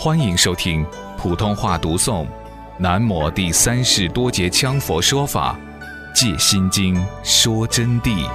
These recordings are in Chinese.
欢迎收听普通话读诵南摩第三世多杰羌佛说法戒心经说真谛。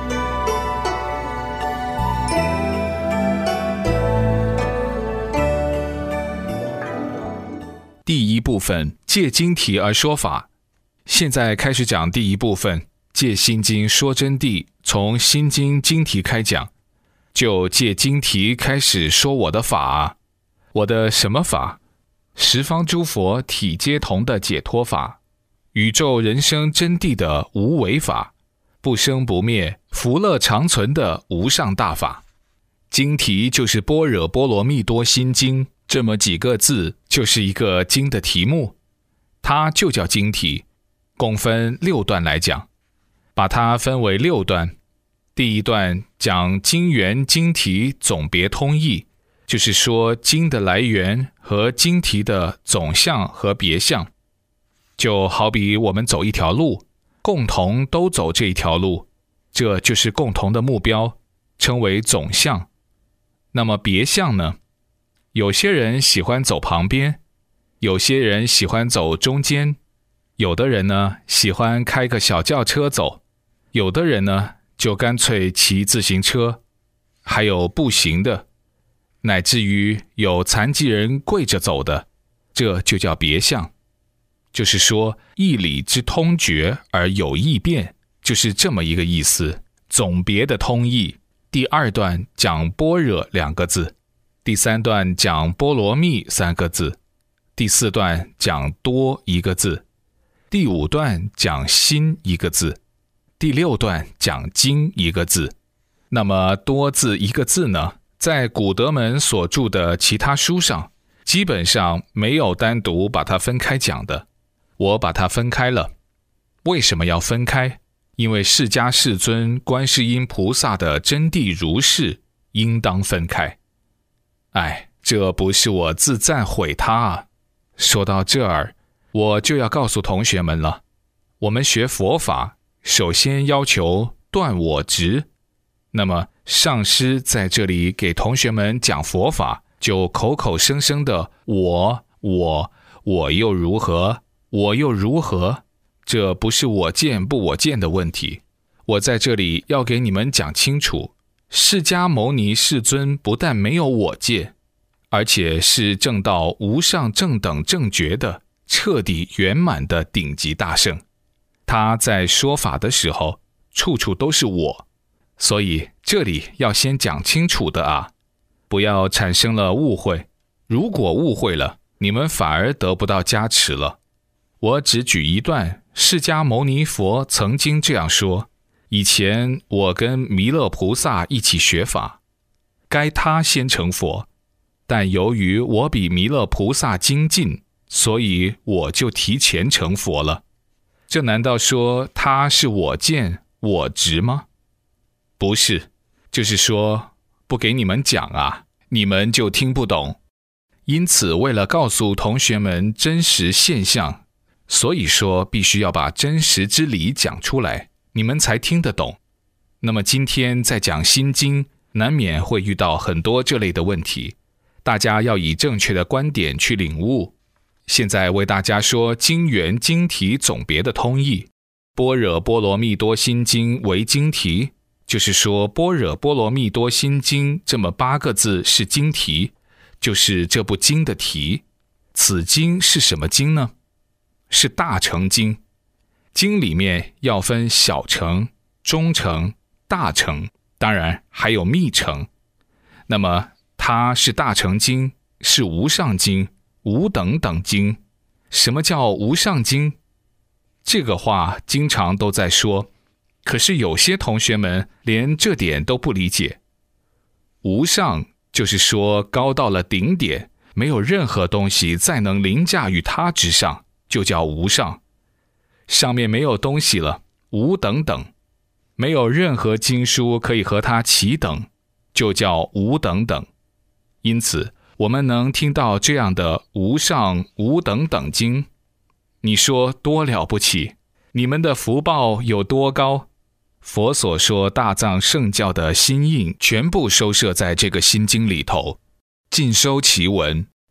第一部分借经题而说法，现在开始讲第一部分借心经说真谛，从心经经题开讲，就借经题开始说我的法。我的什么法？十方诸佛体皆同的解脱法，宇宙人生真谛的无为法，不生不灭福乐长存的无上大法。经题就是般若波罗蜜多心经，这么几个字就是一个经的题目，它就叫经题，共分6段来讲，把它分为6段。第一段讲经源经题总别通义，就是说经的来源和经题的总相和别相，就好比我们走一条路，共同都走这一条路，这就是共同的目标，称为总相。那么别相呢？有些人喜欢走旁边，有些人喜欢走中间，有的人呢喜欢开个小轿车走，有的人呢就干脆骑自行车，还有步行的，乃至于有残疾人跪着走的，这就叫别相。就是说义理之通决而有异变，就是这么一个意思，总别的通义。第2段讲般若2个字，第3段讲波罗蜜3个字，第4段讲多1个字，第5段讲心1个字，第6段讲经1个字。那么多字1个字呢，在古德门所著的其他书上基本上没有单独把它分开讲的，我把它分开了。为什么要分开？因为释迦世尊观世音菩萨的真谛如是，应当分开。这不是我自赞毁他啊。说到这儿，我就要告诉同学们了，我们学佛法首先要求断我执。那么上师在这里给同学们讲佛法，就口口声声的我又如何，我又如何，这不是我见不我见的问题。我在这里要给你们讲清楚，释迦牟尼世尊不但没有我见，而且是证到无上正等正觉的彻底圆满的顶级大圣。他在说法的时候处处都是我，所以这里要先讲清楚的啊，不要产生了误会。如果误会了，你们反而得不到加持了。我只举一段，释迦牟尼佛曾经这样说，以前我跟弥勒菩萨一起学法，该他先成佛，但由于我比弥勒菩萨精进，所以我就提前成佛了。这难道说他是我见我执吗？不是，就是说不给你们讲啊，你们就听不懂。因此为了告诉同学们真实现象，所以说必须要把真实之理讲出来，你们才听得懂。那么今天在讲心经，难免会遇到很多这类的问题，大家要以正确的观点去领悟。现在为大家说经源经题总别的通义，般若波罗蜜多心经为经题，就是说般若波罗蜜多心经这么8个字是经题，就是这部经的题。此经是什么经呢？是大乘经。经里面要分小乘、中乘、大乘，当然还有密乘。那么它是大乘经，是无上经，无等等经。什么叫无上经？这个话经常都在说，可是有些同学们连这点都不理解。无上就是说高到了顶点，没有任何东西再能凌驾于它之上，就叫无上。上面没有东西了，无等等，没有任何经书可以和它齐等，就叫无等等。因此我们能听到这样的无上无等等经，你说多了不起，你们的福报有多高？佛所说大藏圣教的心印全部收摄在这个心经里头，尽收其文，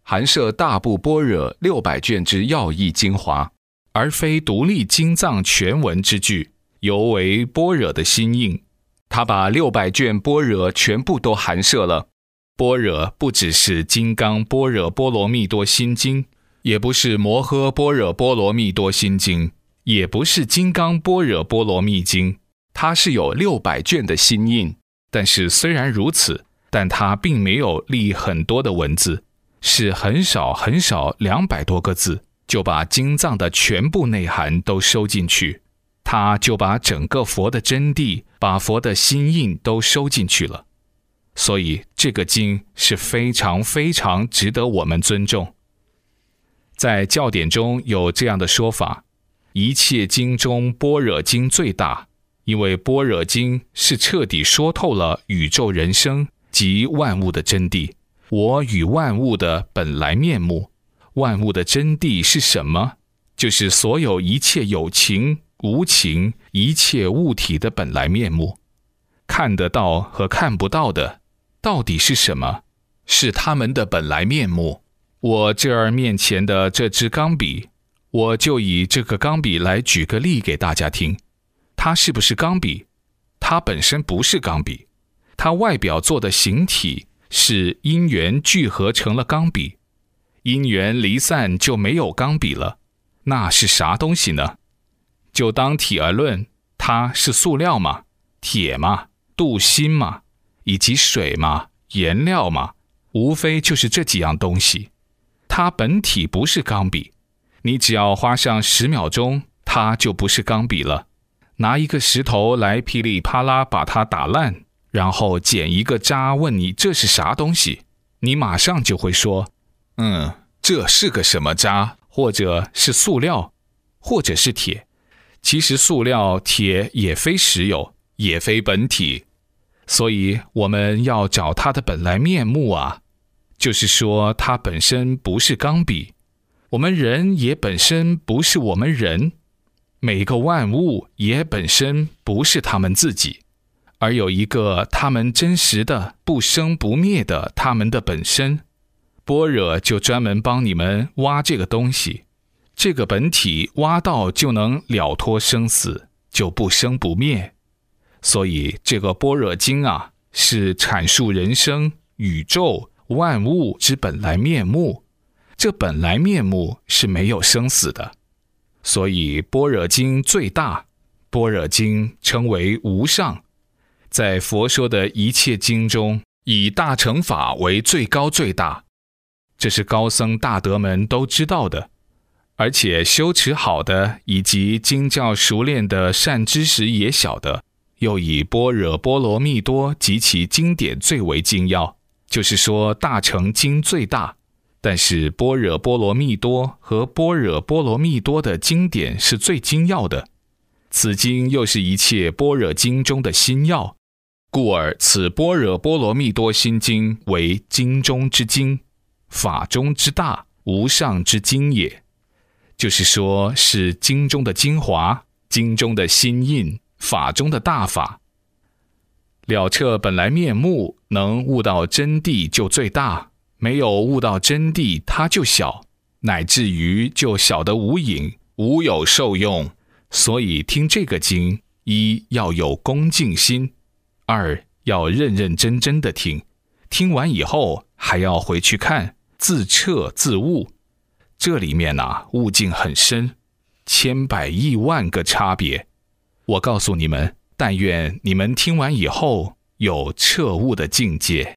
含摄大部般若600卷之要义精华， 而非独立经藏全文之句，犹为般若的心印。 他把600卷般若全部都含摄了。 般若不只是金刚般若波罗蜜多心经，也不是摩诃般若波罗蜜多心经，也不是金刚般若波罗蜜经， 它是有600卷的心印。 但是虽然如此，但它并没有立很多的文字，是很少很少200多个字，就把经藏的全部内涵都收进去。他就把整个佛的真谛，把佛的心印都收进去了。所以这个经是非常非常值得我们尊重。在教典中有这样的说法，一切经中般若经最大，因为般若经是彻底说透了宇宙人生及万物的真谛，我与万物的本来面目。万物的真谛是什么？就是所有一切有情无情一切物体的本来面目。看得到和看不到的到底是什么？是他们的本来面目。我这儿面前的这支钢笔，我就以这个钢笔来举个例给大家听。它是不是钢笔？它本身不是钢笔，它外表做的形体是因缘聚合成了钢笔，因缘离散就没有钢笔了。那是啥东西呢？就当体而论，它是塑料嘛，铁嘛，镀锌嘛，以及水嘛，颜料嘛，无非就是这几样东西。它本体不是钢笔，你只要花上10秒钟，它就不是钢笔了。拿一个石头来噼里啪啦把它打烂，然后捡一个渣问你这是啥东西，你马上就会说，这是个什么渣，或者是塑料，或者是铁。其实塑料、铁也非实有，也非本体，所以我们要找它的本来面目啊。就是说它本身不是钢笔，我们人也本身不是我们人，每个万物也本身不是他们自己，而有一个他们真实的不生不灭的他们的本身。般若就专门帮你们挖这个东西，这个本体挖到就能了脱生死，就不生不灭。所以这个般若经啊，是阐述人生、宇宙、万物之本来面目。这本来面目是没有生死的，所以般若经最大，般若经称为无上。在佛说的一切经中，以大乘法为最高最大，这是高僧大德们都知道的，而且修持好的以及经教熟练的善知识也晓得，又以般若波罗蜜多及其经典最为精要，就是说大乘经最大，但是般若波罗蜜多和般若波罗蜜多的经典是最精要的，此经又是一切般若经中的心要，故而此般若波罗蜜多心经为经中之经，法中之大，无上之经也。就是说是经中的精华，经中的心印，法中的大法。了彻本来面目，能悟到真谛就最大，没有悟到真谛它就小，乃至于就小得无影，无有受用。所以听这个经，一要有恭敬心，二要认认真真的听，听完以后还要回去看，自彻自悟。这里面悟境很深，千百亿万个差别。我告诉你们，但愿你们听完以后有彻悟的境界。